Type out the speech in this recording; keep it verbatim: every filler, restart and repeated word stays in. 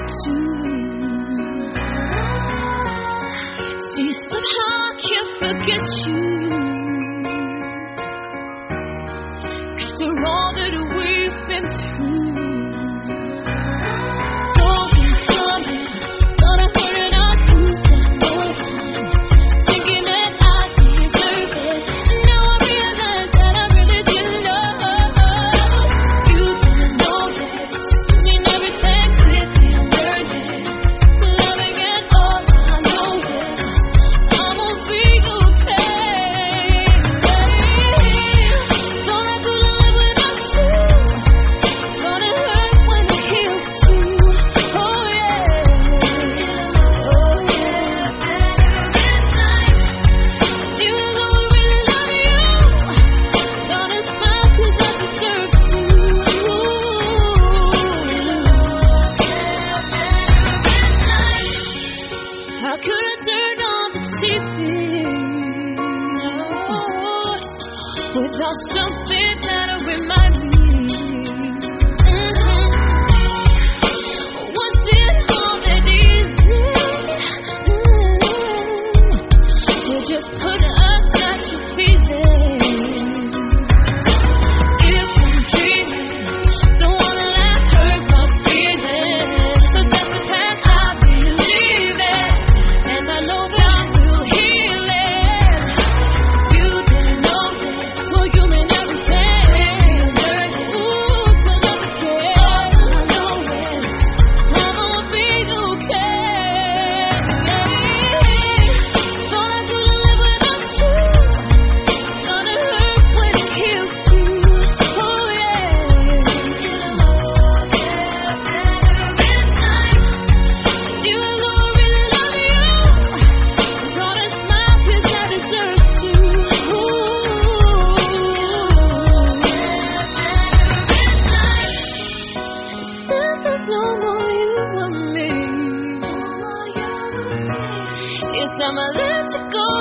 too. See, somehow I can't forget you. After all that we've been through. Without something that'll remind me, mm-hmm. Was it all that easy mm-hmm. to just put aside your feelings? If I'm dreaming, don't wanna let hurt my feelings, 'cause that's the path I believe in, and I know that I will heal it. You didn't know that. You mean everything. Ooh, so never care. All I know is I'ma be okay. Thought I couldn't live without you. Gonna hurt when it heals too. Oh yeah. You know I really love you. Gotta smile 'cause I deserve to. No more you and me. Yes, I'ma let you go.